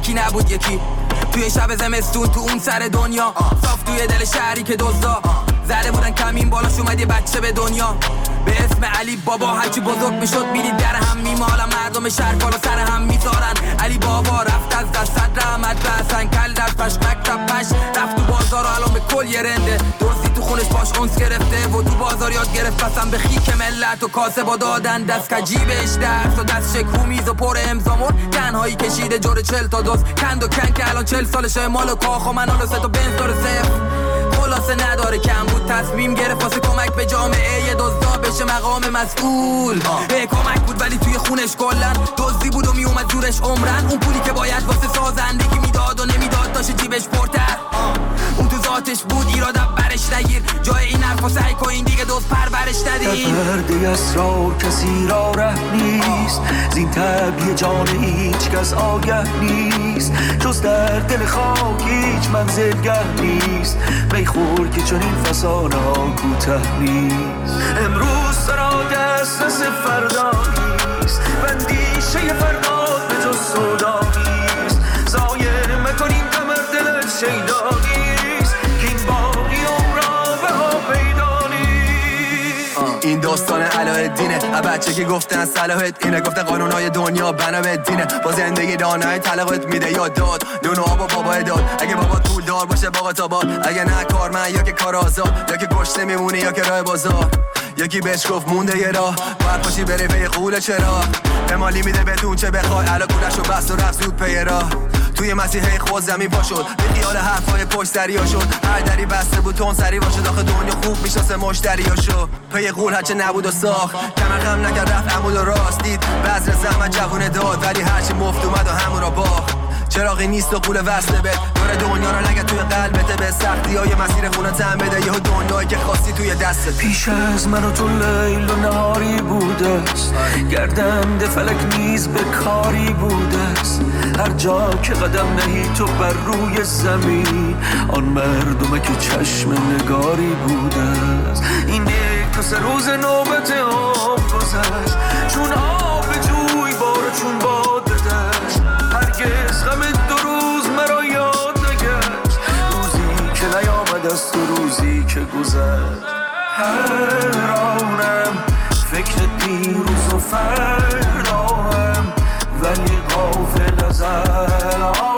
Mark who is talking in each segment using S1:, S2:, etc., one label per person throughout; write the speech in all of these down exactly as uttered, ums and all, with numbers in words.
S1: یکی نبود یکی توی شب زمستون تو اون سر دنیا صاف توی دل شهری که دزدا زده بودن کمین بالاش اومد یه بچه به دنیا به اسم علی بابا. هرچی بزرگ میشد میدید در هم میمالن مردم شهر بالا سر هم میذارن. علی بابا رفت از دست رحمت رسن کل در پش مکتب پش رفت تو بازار و الان به کل یه رنده دزدی تو خونش باش اونس گرفته و تو بازار یاد گرفت پسن به خیک ملت و کاسه با دادن دست کجیبش درس و دست شکو میز و پر امزامون تنهایی کشیده جور چل تا دوز کند و کن که الان چل سالشه مال و کاخ و منال و سه تا بنز داره صفر خلاصه نداره کم بود تصمیم گرفت واسه کمک به جامعه یه دزدا بشه مقام مسئول. به کمک بود ولی توی خونش کلن دزدی بود و میومد زورش عمرن. اون پولی که باید واسه سازندگی میداد و نمیداد داشت جیبش پرتر. اون تو ذاتش بود ایرادم برش نگیر جای این حرفا سعی کن این دیگه دوست پرورش ندید.
S2: در پرده اسرار کسی را ره نیست زین طبیع جان هیچ کس آگه نیست جز در دل خاک هیچ منزلگه نیست میخور که چون این فسانه ها کوته نیست. امروز سرا دسترس فردا نیست بندیشه فردا به جز سودا نیست زایه مکنین کمر دلت شیدا نیست که این باقی عمرا به ها پیدا نیست.
S3: این داستان علایالدینه بچه که گفتن صلاحت اینه گفتن قانونهای دنیا بنا به دینه با زندگی دانای طلقت میده یا داد نون و آب و بابا داد. اگه بابا پول دار باشه باقا تا باد اگه نه کارمند یا که کار آزاد یا که گشته میمونی یا که راه بازار یکی بهش گفت مونده یه راه باید باشی بری پی قول چرا امالی میده بهتون چه بخوای علا کولش رو بست و رفت زود پی راه توی مسیحه خود زمین پا شد به خیال حرفای پشت دریا شد هر دری بسته بود تون سری باشه داخل دنیا خوب میشناسه مشتریا شو پی قول هرچه نبود و ساخت کمر غم نکرد رفت عمود و راست دید بذر زحمت جوونه داد ولی هرچی مفت اومد و همون را باخت. چراغی نیست و قول وصله بد دور دنیا رو نگه توی قلبته به سختی های مسیر خونه تن بده یه دنیایی که خواستی توی دستت.
S2: پیش از من و تو لیل و نهاری بوده است گردنده فلک نیز به کاری بوده است هر جا که قدم نهی تو بر روی زمین آن مردمه که چشم نگاری بوده است. این یک تا سه روز نوبت آب گذشت چون آب جوی بار چون باد دشت هرگز غم دو روز مرا یاد نگشت روزی که نیامد است و روزی که گذشت. حیرانم فکر دیروز و فرداهم ولی غافل از الانم.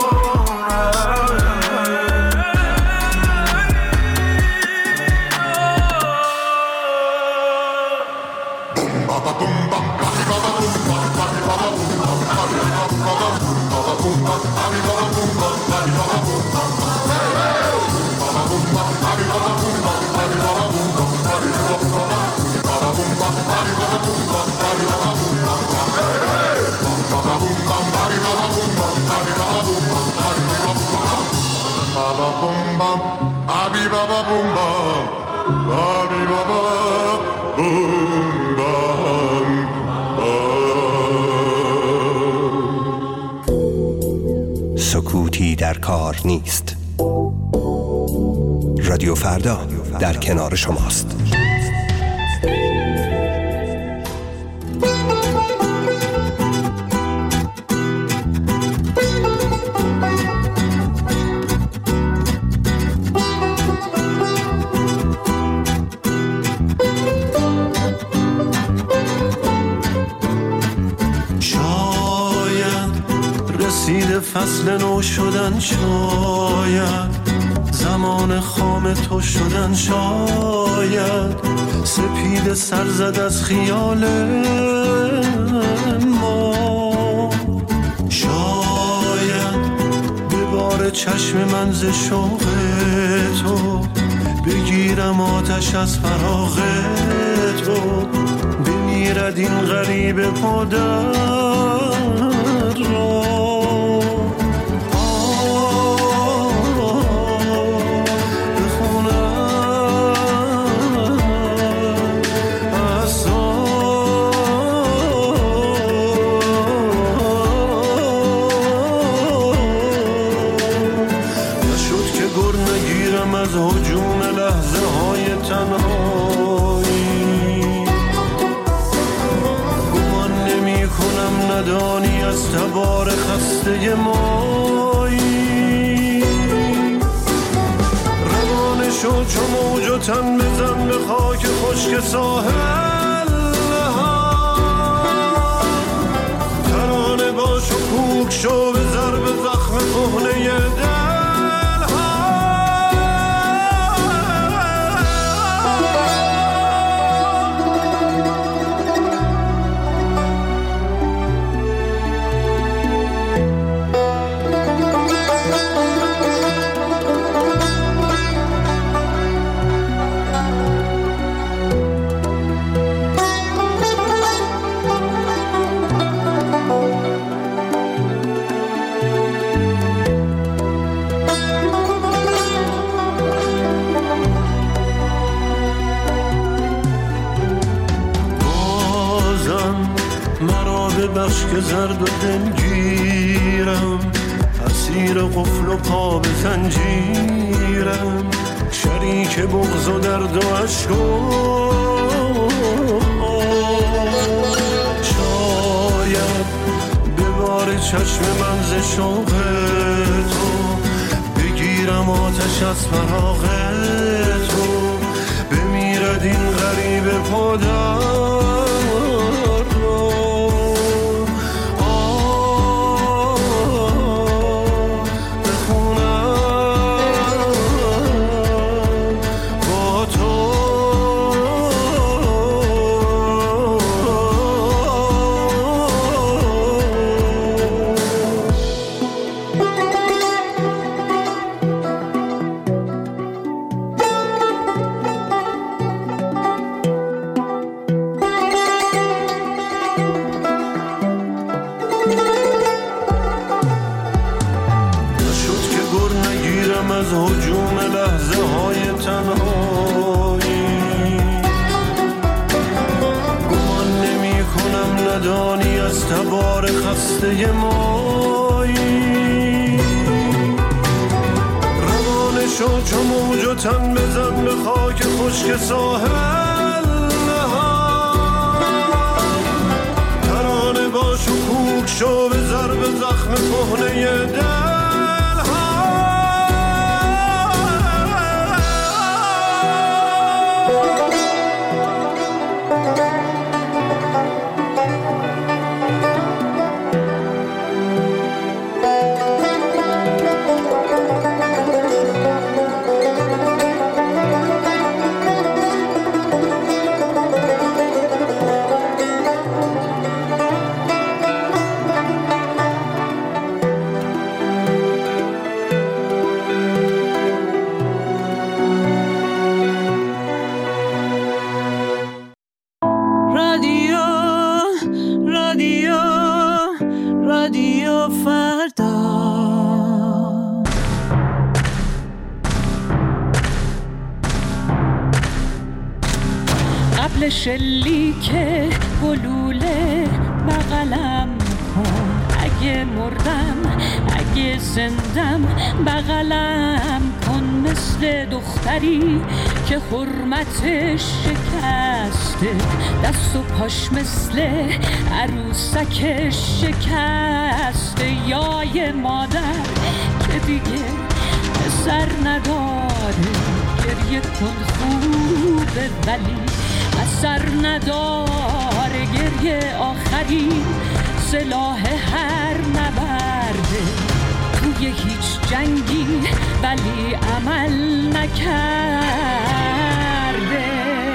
S4: سکوتی در کار نیست. رادیو فردا در کنار شماست.
S5: فصل نو شدن شاید زمان خام تو شدن شاید سپید سر زد از خیال ما شاید به بار چشم من ز شوق تو بگیرم آتش از فراغ تو بمیرد این غریب پدر را
S6: تبار خسته ما
S5: چو موج و تن بزن به خاک خشک ساحل ها، ترانه باش و کوک شو به ضرب زخم کهنه دل بخش که زرد و دلگیرم، اسیر قفل و پا به زنجیرم، شریک بغض و درد و عشق و شاید ببار چشم من ز شوق تو، بگیرم آتش از فراق تو، بمیرد این غریب پادر تبار خسته مایی، روانه شو چو موج و تن بزن به خاک خشک ساحل ها، ترانه باش و کوک شو به ضرب زخم کهنه دل
S6: شلیک گلوله بغلم کن، اگه مردم اگه زندم بغلم کن، مثل دختری که حرمتش شکسته، دست و پاش مثل عروسکش شکسته، یا یه مادر که دیگه سر نداره، گریه کن خوبه ولی اثر نداره، گریه آخری سلاح هر نبرده، توی هیچ جنگی ولی عمل نکرده.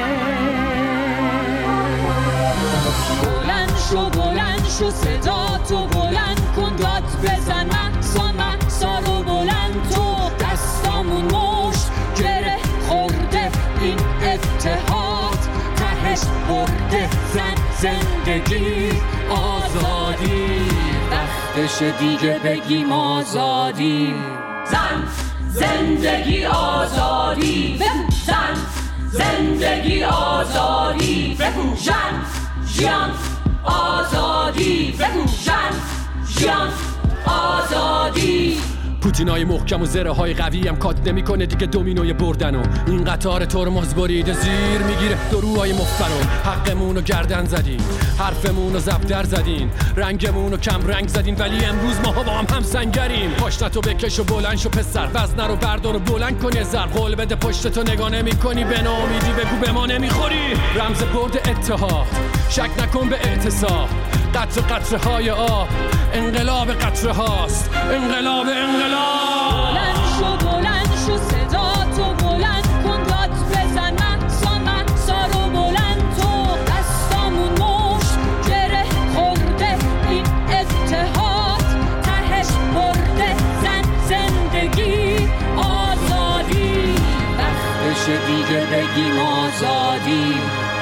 S6: بلند شو بلند شو صدا تو بلند کن، داد بزن مقصا مقصا رو بلند تو، دستامون مشت گره خورده این اتحاد، تهش برده زن زندگی آزادی، وقتش دیگه بگیم آزادی، زن زندگی آزادی، زن زندگی آزادی، ژن ژیان آزادی، ژن ژیان آزادی،
S7: پوتینای محکم و زره های قوی هم کات نمی کنه دیگه دومینوی بردن و این قطار ترمز بریده زیر میگیره دروهای مفرم. حقمون رو گردن زدین، حرفمون رو زبدر زدین، رنگمون رو کم رنگ زدین، ولی امروز ماها با هم هم سنگریم. پاشنتو بکش و بلند شو پسر، وزنه رو بردار و بلند کن یه ذر، قول بده پشتتو نگاه نمی کنی، به ناامیدی بگو به ما نمیخوری. رمز برد اتحاد، شک نکن به اعتصاب، قطر قطره های آب، انقلاب قطره هاست، انقلاب انقلاب.
S6: بلند شو بلند شو صدا تو بلند کن، داد بزن مقصا مقصا رو بلند تو، دستامون مشت گره خورده، این اتحاد تهش برده، زن زندگی آزادی، وقتش دیگه بگیم آزادی،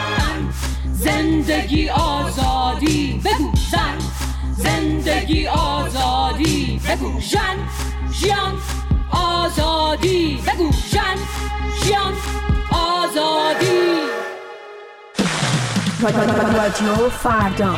S6: زندگی آزادی، بگو زن زندگی آزادی، بگو ژن ژیان آزادی، بگو ژن ژیان آزادی.
S8: رادیو فردا.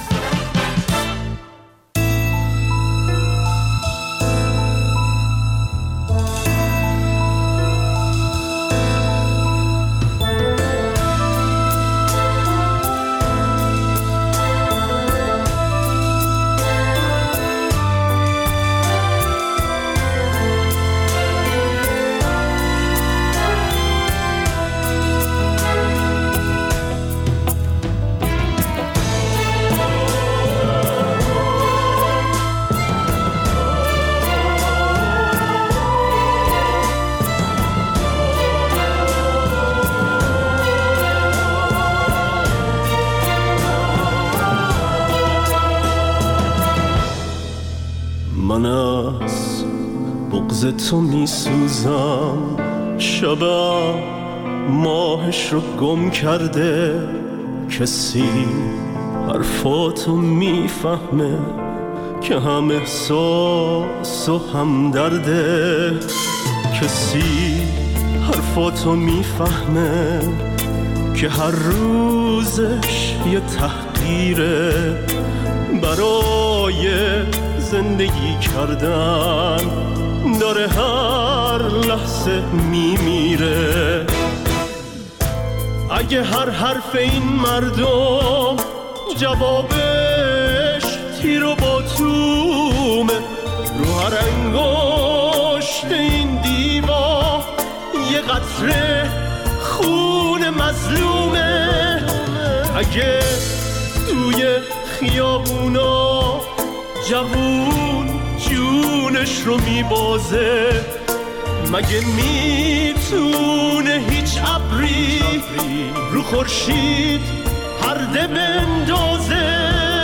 S5: من از بغض تو می سوزم، شبم ماهش رو گم کرده، کسی حرفاتو می فهمه که هم احساس و هم درده، کسی حرفاتو می فهمه که هر روزش یه تحقیره، برای زندگی کردن داره هر لحظه میمیره. اگه هر حرف این مردم جوابش تیر و باتومه، رو هر انگشت این دیوا یه قطره خون مظلومه، اگه توی خیابونا جوون جونش رو میبازه، مگه میتونه هیچ ابری رو خورشید پرده بندازه؟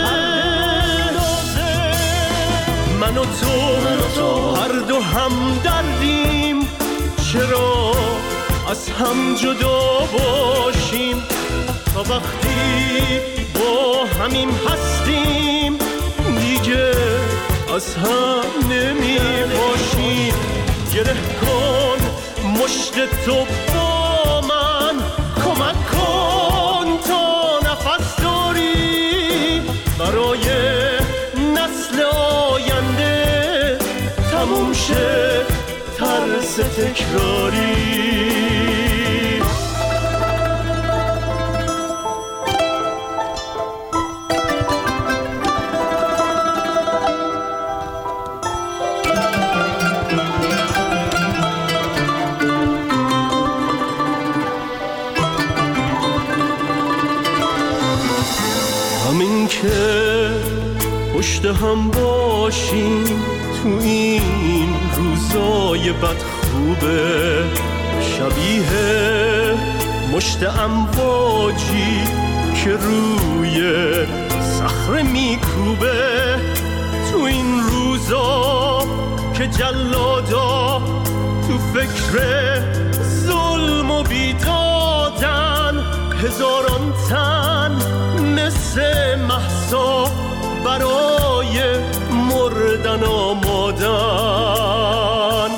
S5: من و تو هر دو هم دردیم، چرا از هم جدا باشیم؟ تا وقتی با همیم هستیم دیگه از هم نمی باشیم. گره کن مشت تو با من، کمک کن تا نفس داری، برای نسل آینده تموم شه ترس تکراری. که پشت هم باشیم تو این روزای بد خوبه، شبیه مشت امواجی که روی صخره میکوبه. تو این روزا که جلادا تو فکر ظلم و بیدادن، هزاران تن مثل مهسا برای مردن آمادن.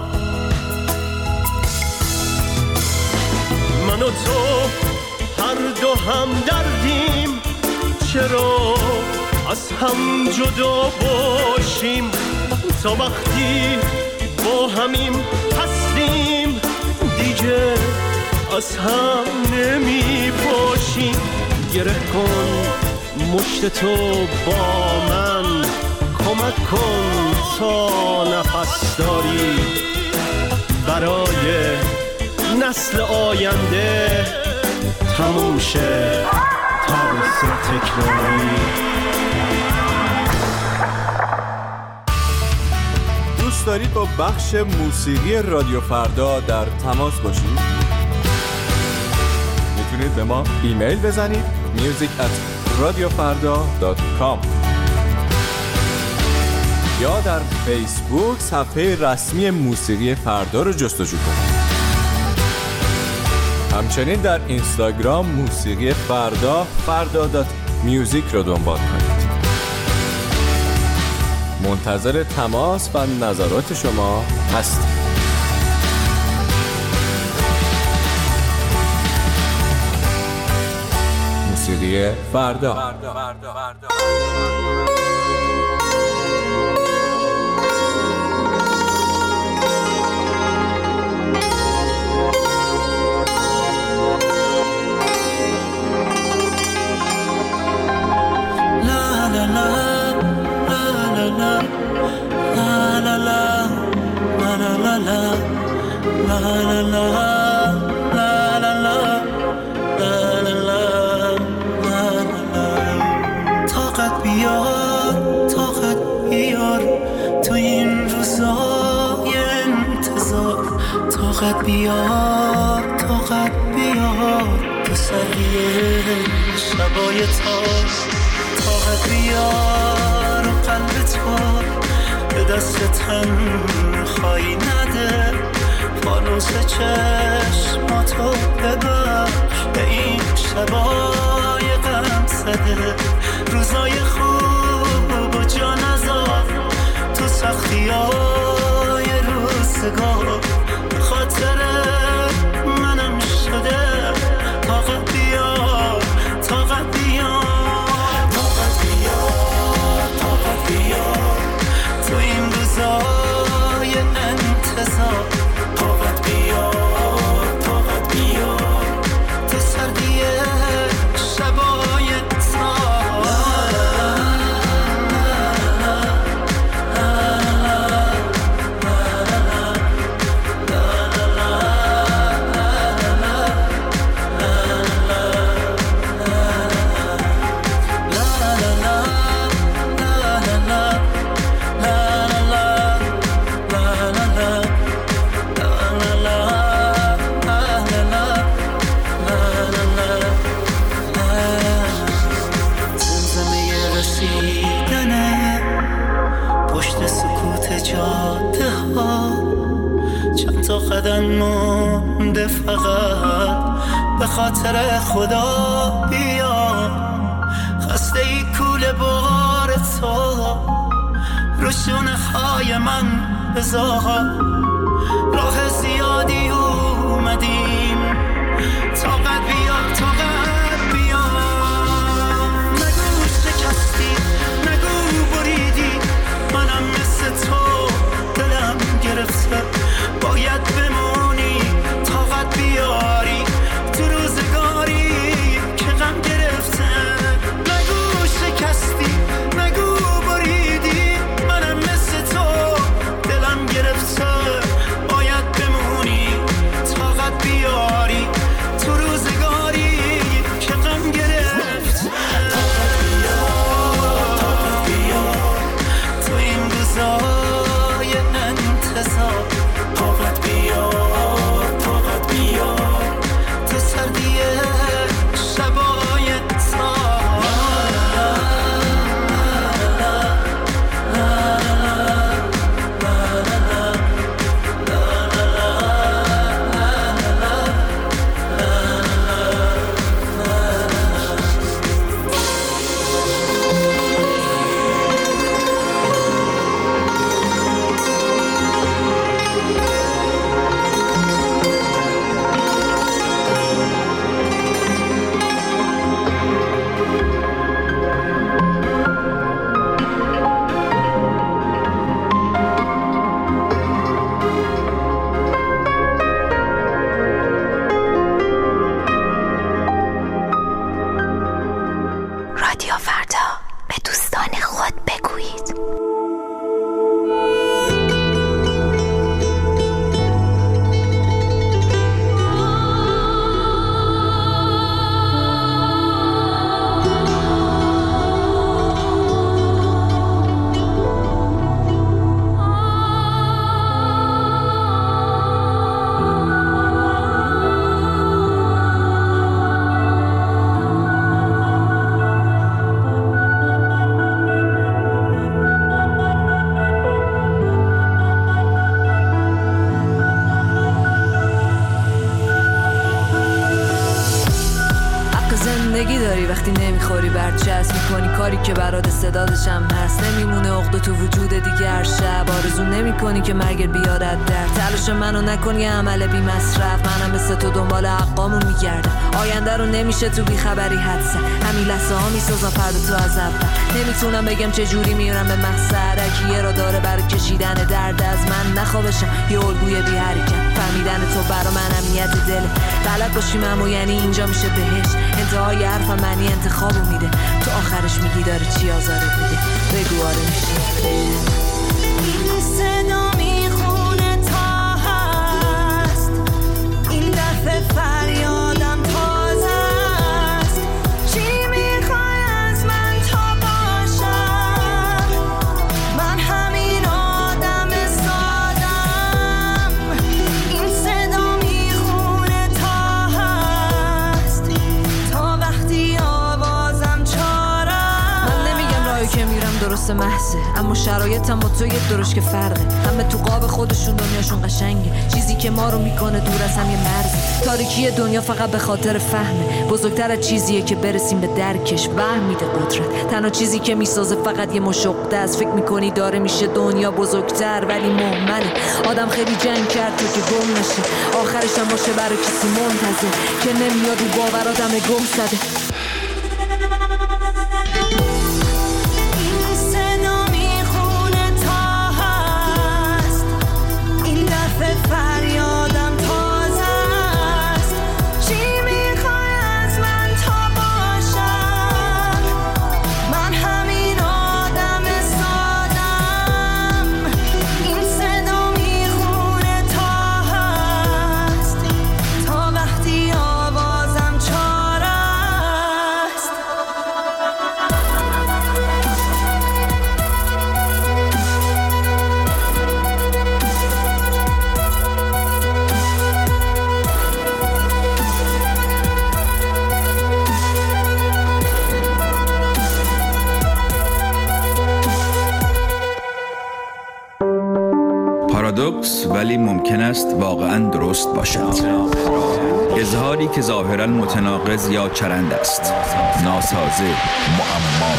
S5: من و تو هر دو هم دردیم، چرا از هم جدا باشیم؟ تا وقتی با همیم هستیم دیگه از هم نمی باشیم. گره کن مشت تو با من، کمک کن تا نفس داری برای نسل آینده تموم شه ترس تکراری.
S9: دوست دارید با بخش موسیقی رادیو فردا در تماس باشید؟ میتونید به ما ایمیل بزنید music at radiofarda dot com یا در فیسبوک صفحه رسمی موسیقی فردا رو جستجو کنید. همچنین در اینستاگرام موسیقی فردا فردا دات میوزیک رو دنبال کنید. منتظر تماس و نظرات شما هستیم. موسیقی فردا.
S2: طاقت بیار طاقت بیار تو این روزای انتظار. طاقت بیار طاقت بیار تو سریع شبای تار. طاقت بیار قلب تو به دست تنهایی نده. فانوس چشماتو ببر به این شبای غم زده. روزای خوب و جا نذار تو سختیای روزگار. به خاطر منم شده طاقت بیار طاقت بیار طاقت بیار طاقت بیار تو این روزای انتظار. طاقت بیار طاقت بیار تو سردی شبای تار. قدم مونده فقط به خاطر خدا بیا. خسته ای کوله بار تو رو شونه های من بذار. راه زیادی اومدیم طاقت بیار طاقت بیار. نگو شکستی نگو بریدی منم مثل تو دلم گرفته. باید بمونی طاقت بیاری تو روزگاری که غم گرفته. نگو شکستی نگو بریدی منم مثل تو دلم گرفته. باید بمونی
S10: زندگی داری وقتی نمیخوری برچسب میکنی کاری که برات استعدادشم هست. نمیمونه عقده تو وجود دیگه هر شب آرزو نمیکنی که مرگ بیارد در تلاش منو نکن یه عمل بی مصرف. منم مثل تو دنبال حقامون میگردم آینده رو نمیشه تو بی خبری حدسه. همین لحظه ها میسازم فردا تو از اول. نمیتونم بگم چه جوری میرم به مقصد اگه را داره برای کشیدن درد از من نخوابشم یه الگوی بی حرکت. فهمیدن تو برا من امنیت دله بلد باشیم اما یعنی اینجا میشه بهش. انتهای حرفم معنی انتخابو میده تو آخرش میگی داره چی آزارت میده. بگو آره میشه.
S11: این صدا میخونه تا هست این دفعه فریادم تازه است. چی میخوای از من تا باشم من همین آدم سادم. این صدا میخونه تا هست تا وقتی آوازم چارم.
S10: من نمیگم راهی که میرم درست محضه اما شرایطم با تو یک درش که فرقه. همه تو قاب خودشون دنیاشون قشنگه. چیزی که ما رو میکنه دور از هم یه مرز. تاریکی دنیا فقط به خاطر فهمه. بزرگتر از چیزیه که برسیم به درکش. وهم میده قدرت. تنها چیزی که میسازه فقط یه مشقده است. فکر میکنی داره میشه دنیا بزرگتر ولی مهمله. آدم خیلی جنگ کرد تو که گم نشه آخرش هم باشه برای کسی منتظر که نمیاد رو باوراتم گم زده.
S11: فریادم تازه است. چی میخوای از من تا باشم من همین آدم سادم. این صدا میخونه تا هست تا وقتی آوازم چاره است.
S12: پارادوکس ولی ممکن است واقعا درست باشد. اظهاری که ظاهرا متناقض یا چرند است. ناسازه معما.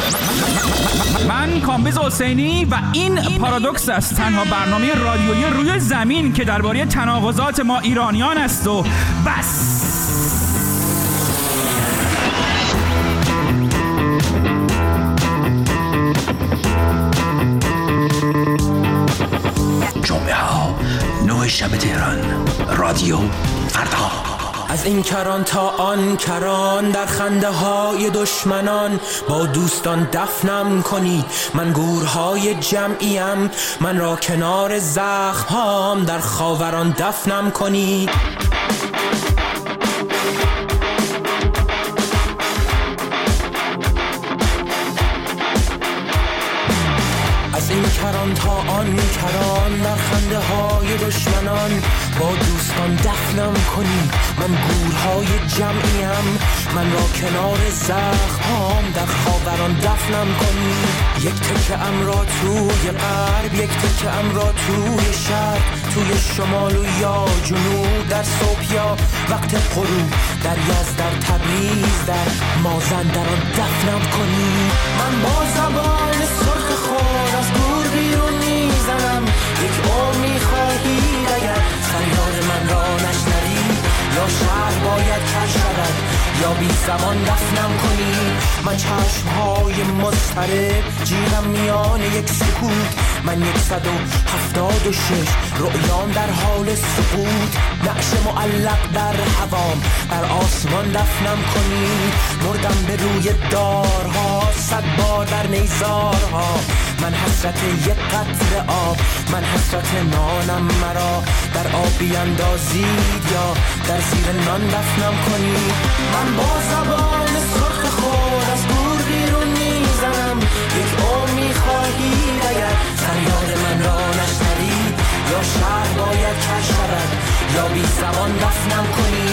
S13: من کامبیز حسینی و این پارادوکس است تنها برنامه رادیویی روی زمین که درباره تناقضات ما ایرانیان است و بس.
S2: جمعه ها نه شب تهران رادیو فردا.
S1: از این کران تا آن کران در خنده های دشمنان با دوستان دفنم کنید. من گورهای جمعیم من را کنار زخم هام در خاوران دفنم کنید. از این کران تا آن کران در خنده های دشمنان با دوستان دفنم کنی. من گورهای جمعیم من را کنار زخمام در خاوران دفنم کنی. یک تکه ام را توی غرب یک تکه ام را توی شرق توی شمال و یا جنوب در صبح یا وقت غروب در یزد در تبریز در مازندران دفنم کنی. من با زبان سرخ خود از گور بیرون میزنم. یک عمر میخواهی اگر فریاد من را نشنوی یا شهر باید کش شود یا بی زمان دفنم کنی. من چشمهای مضطرب جیغم میان یک سکوت. من یکصد و هفتاد و شش رؤیام در حال سقوط. نقش معلق در هوام بر آسمان دفنم کنی. مردم به روی دارها صد بار در نیزارها. من حسرت یک قطره آب من حسرت نانم مرا در آب بیندازید یا در زیر نان دفنم کنی. من با زبان سرخ خود از گور بیرون میزنم. یک عمر میخواهید اگر فریاد من را نشنوی یا شهر باید کش شود یا بی زبان دفنم کنی.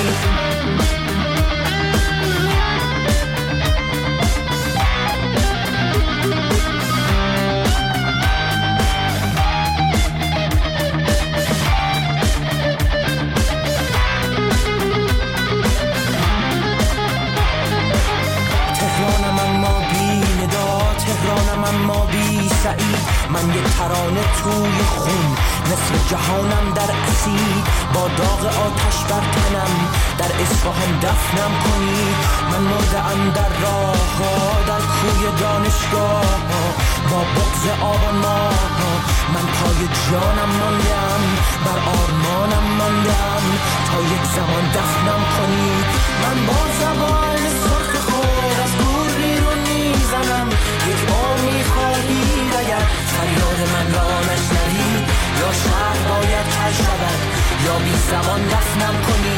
S14: سعید، من یه ترانه توی خون، نصف جهانم در اسید، با داغ آتش بر تنم، در اصفهان دفنم کنی. من مرده‌ام در راه ها، در کوی دانشگاه ها، با بغض آبان ماه. من پای جانم ماندم، بر آرمانم ماندم، تا یک زمان دفنم کنی. من با زبان سرخ خور از گور بیرون میزنم، یک بار میخواهید اگر فریاد من را نشنوی، یا شهر باید کج شود یا بی زمان دفنم کنی.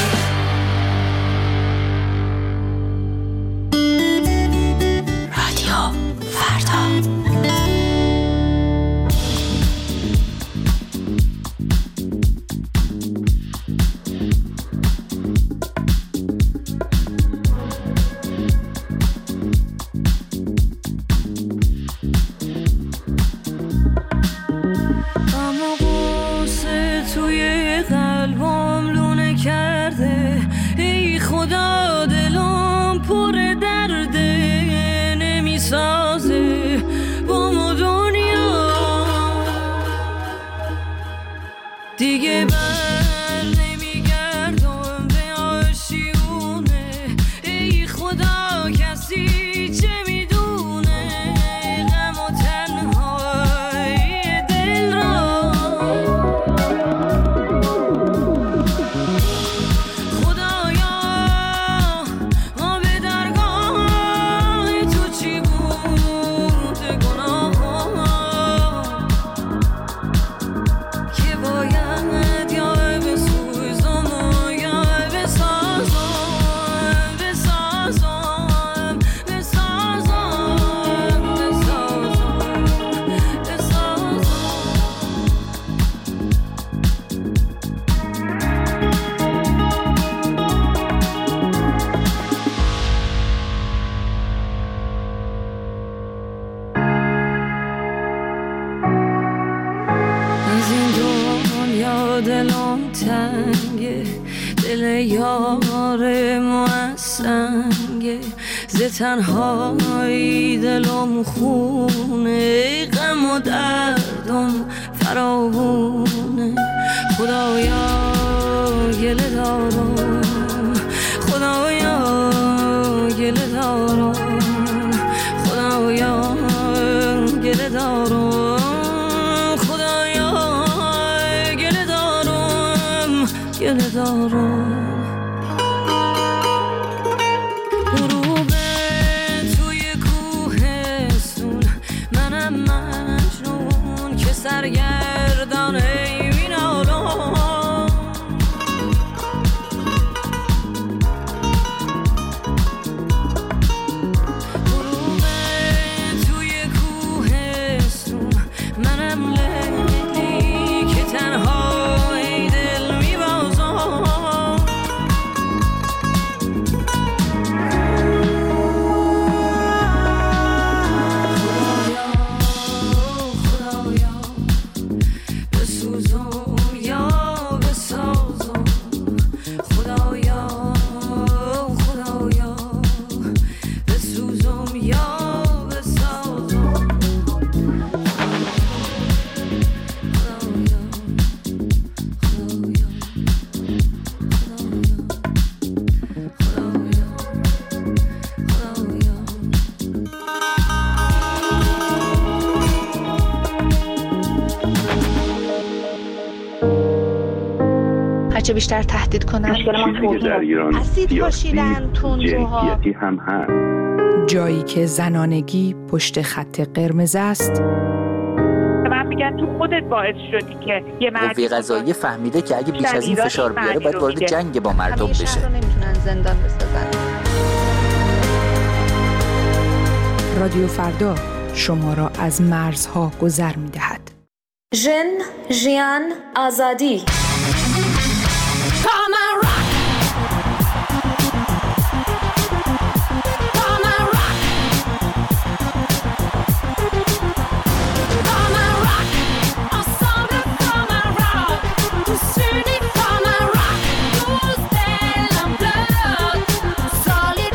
S15: رادیو فردا.
S11: دیگه بر نمیگردم به آشیونه، ای خدا کسی چه میدونه غم و تنهایی دل را. خدایا ما به درگاه تو چی بود گناه که باید دلم تنگه، دل یار موسنگه، ز تنهایی دلم خونه، غم و دردم فراوونه. خدایا گله دارم، خدایا گله دارم، خدایا گله دارم، گله دارم. غروب توی کوهستون، منم مجنون که سرگردان ای مینالم. غروب توی کوهستون، منم لیلی که تنها
S16: چه بیشتر تهدید کنن.
S17: چیزی که در ایران سیاسی جنسیتی هم هست.
S18: جایی که زنانگی پشت خط قرمز است.
S19: من میگم تو خودت باعث شدی که یه مرد
S20: قوه قضاییه فهمیده که اگه بیش از این فشار بیاره باید وارد جنگ با مردم بشه.
S16: همیشه رو نمیتونن زندان بسازن.
S18: رادیو فردا شما را از مرزها گذر میدهد.
S15: ژن، ژیان، آزادی.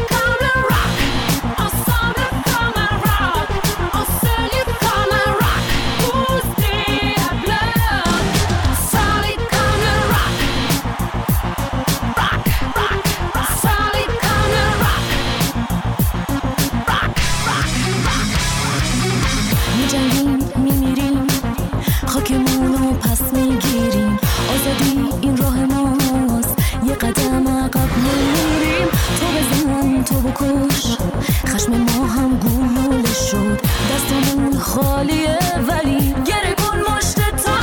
S11: Rock. بکش. خشم ما هم گلوله شد، دستمون خالیه ولی گره کن مشت تا.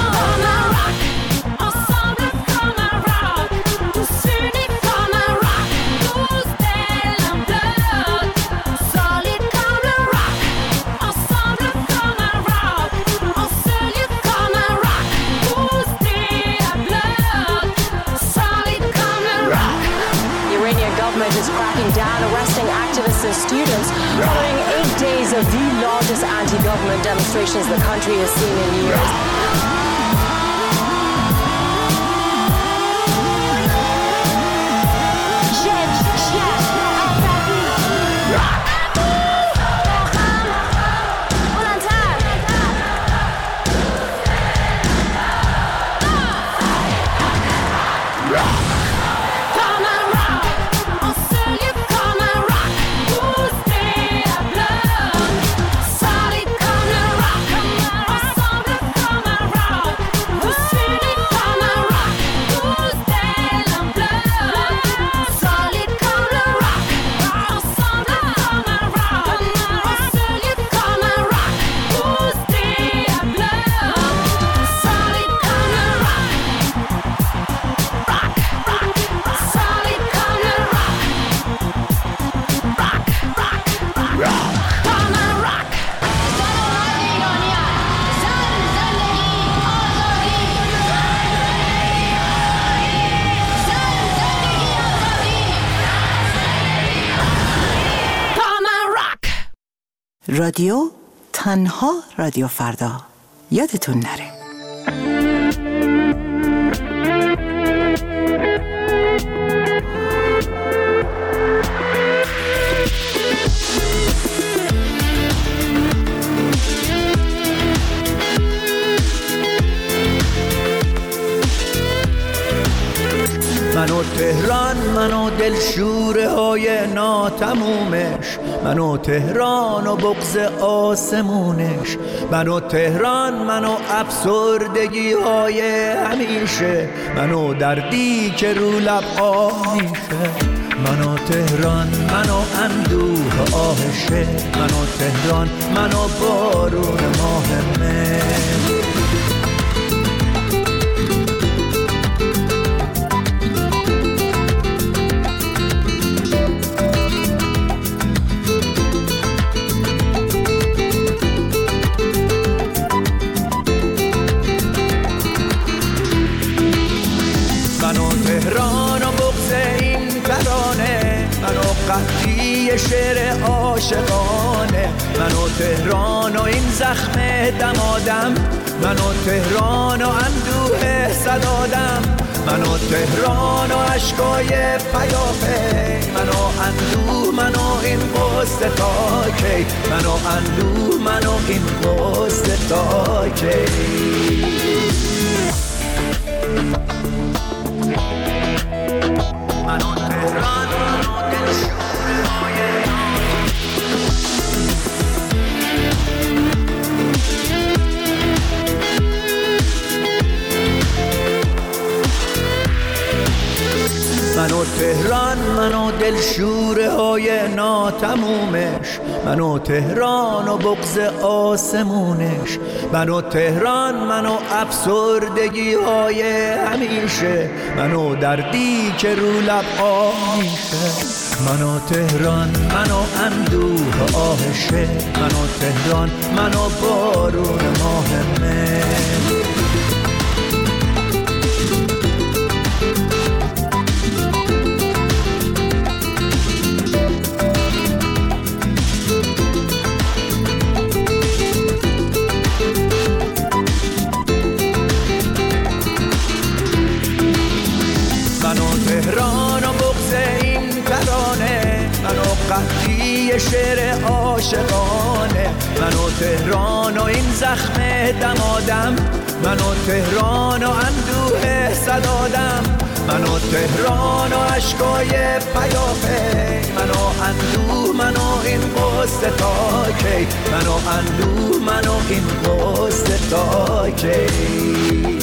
S21: Is cracking down, arresting activists and students following eight days of the largest anti-government demonstrations the country has seen in years.
S22: رادیو تنها رادیو فردا، یادتون نره.
S2: منو تهران، منو دلشوره های ناتمومش، منو تهران و بغض آسمونش، منو تهران، منو افسردگی های همیشه، منو دردی که رو لب آه میشه. منو تهران، منو اندوه آهشه، منو تهران، منو بارون ماه مه. تهران و بغض این ترانه، منو قحطی شعر عاشقانه، منو تهران و این زخم دمادم، منو تهران و اندوه صدادم، منو تهران و عشقای پیاپی، منو اندوه، منو این قصه تا کی، منو اندوه، منو این قصه تا کی. منو تهران، منو دلشوره های منو تهران، منو دلشوره های ناتمومش، منو تهران و بغض آسمونش، منو تهران، منو افسردگی های همیشه، منو دردی که رو لب آه میشه. منو تهران، منو اندوه آهشه، منو تهران، منو بارون ماه مه. تهران و بغض این ترانه، منو قحطی شعر عاشقانه، منو تهران و این زخم دمادم، منو تهران و اندوه صدادم، منو تهران و عشقای پیاپی، منو اندوه، منو این قصه تا کی، منو اندوه، منو این قصه تا کی.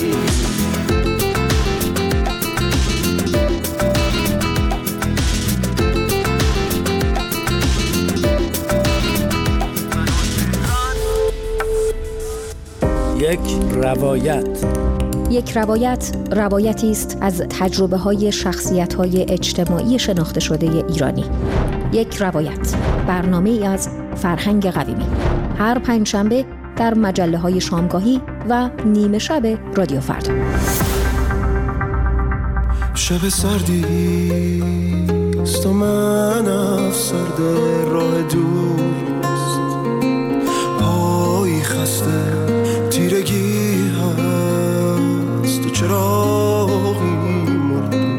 S3: یک روایت.
S4: یک روایت روایتی است از تجربه های شخصیت های اجتماعی شناخته شده ایرانی. یک روایت، برنامه ای از فرهنگ قویمی، هر پنجشنبه در مجله های شامگاهی و نیمه شب رادیو فردا.
S5: شب سردیست و من افسرده راه دوست، پایی خسته تیرگی هست و چراغی مرد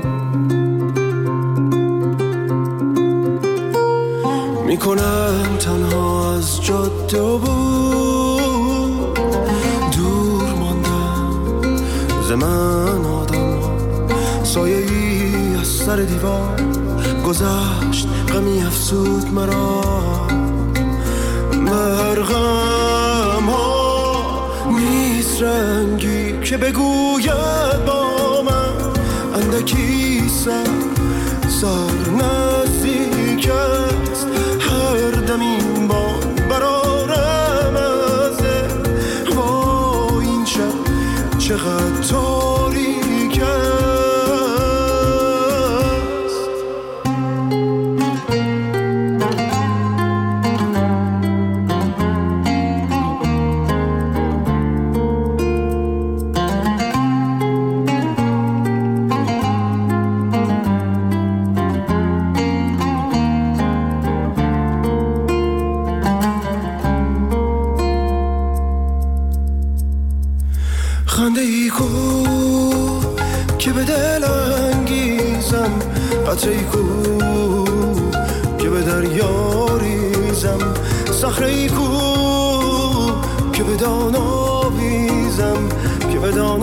S5: میکنن تنها از جاده و بود، دور ماندم ز من آدم ها، سایه ای از سر دیوار گذشت، غمی افسود مرا، مرغم ها نیست رنگی که بگوید با من، اندکی سر سر نزدیک است، هر دم این باد برارم ازه، وای این شب چقدر تاریک است. خنده ای کو که به دل انگیزم، قطره ای کو که به دریا ریزم، صخره ای کو که به دان آویزم، که به دان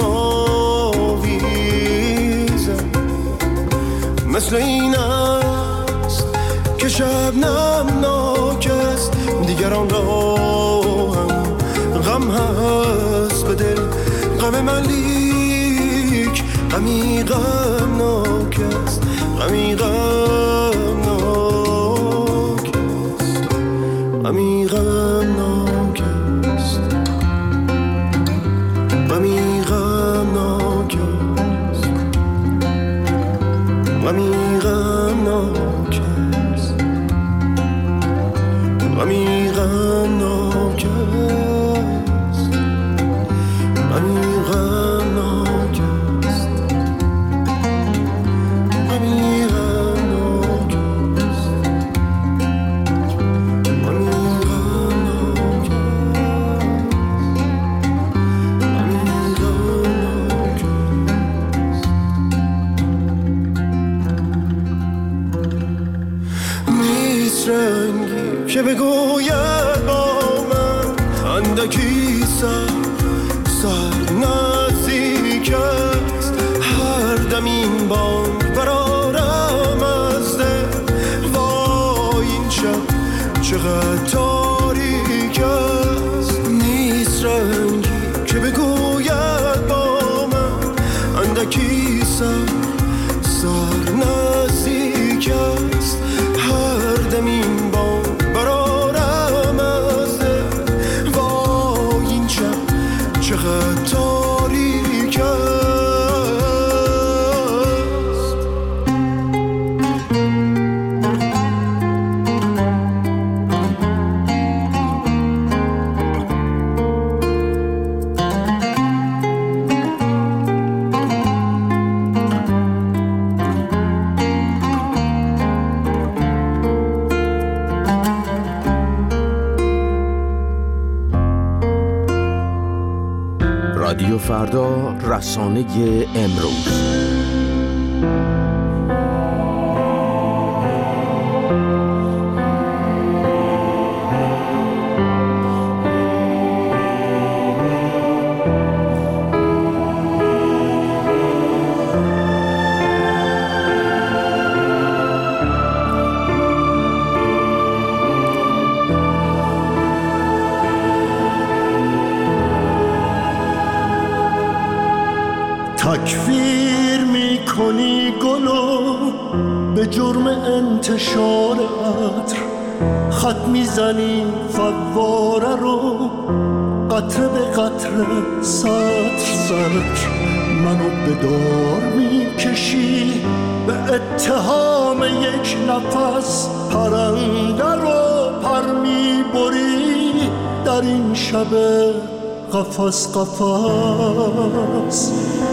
S5: آویزم. مثل این است که شبنم ناک است، دیگران را هم غم هست به دل، غم من لیک غمی غمناک است، غمی غمناک است، غمی غمناک است، غمی غمناک است، غمی غمناک است، غمی غمناک است، غمی غمناک است، غمی غمناک است، غمی غمناک است. نیست رنگی که بگوید با من، اندکی سر سر نزدیک است، هر دم این بانگ برارم از دل، وای این شب چقدر تاریک است. نیست رنگی که بگوید با من، اندکی سر سر نزدیک است، هر دم این بانگ برارم از دل، وای این شب چقدر تاریک است.
S23: رادیو فردا، رسانه امروز.
S5: تکفیر میکنی گلو به جرم انتشار عطر، خط میزنی فواره رو قطره به قطره سطر سطر منو به دار میکشی، به اتهام یک نفس پرنده رو پر میبری در این شب قفس قفس.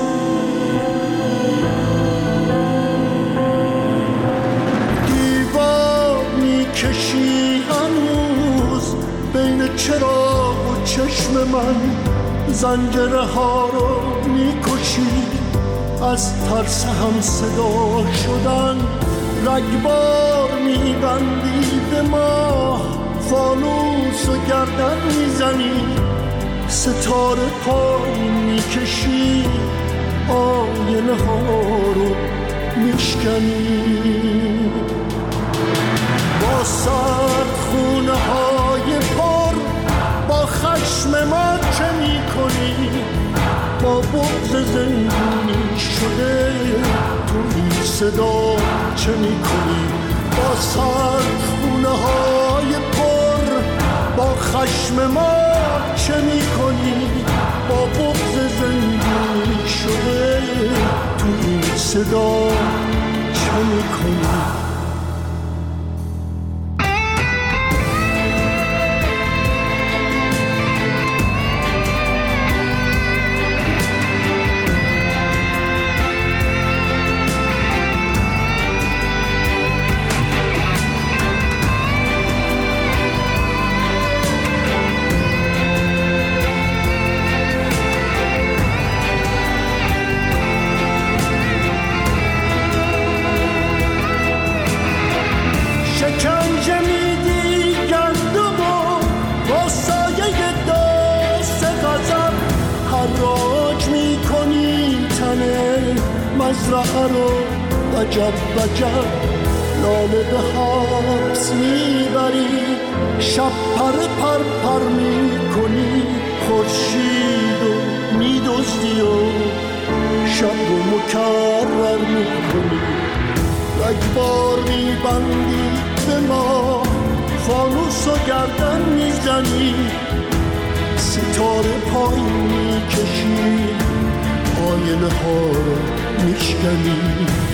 S5: دیوار میکشی هنوز بین چراغ و چشم من، زنجره ها رو میکشی از ترس هم صدا شدن، رگبار میبندی به ما، فانوس و گردن میزنی، ستاره پای میکشی، آینه ها رو میشکنی. با سرد خونه های پر با خشم ما چه میکنی، با بغض زندونی شده تو این صدا چه میکنی. با سرد خونه های پر با خشم ما چه میکنی، با بغض زندونی شده تو این صدا چه میکنی. مزرعه رو وجب وجب لاله به حبس میبری، شب پر پر پر میکنی، خورشید رو میدزدی و شب رو مکرر میکنی، رگبار میبندی به ما، فانوس و گردن میزنی، ستاره پای میکشی، آینه ها رو میشکنی.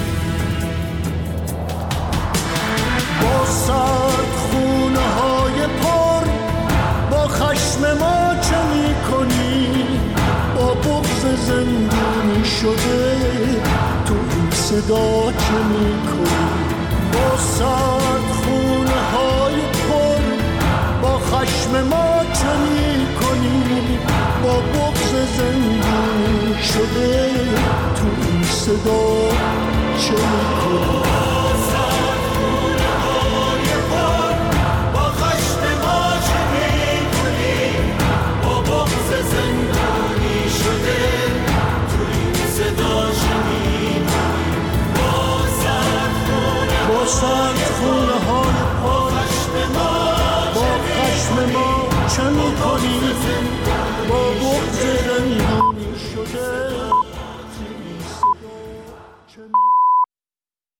S5: با سرد خونه های پر با خشم ما چه میکنی، با بغض زندونی شده تو این صدا چه میکنی. با سرد خونه های پر با خشم ما چه میکنی، با بغض زندونی شده تو این صدا چه میکنی. سرد خونه های پر با خشم ما چه میکنی، با بغض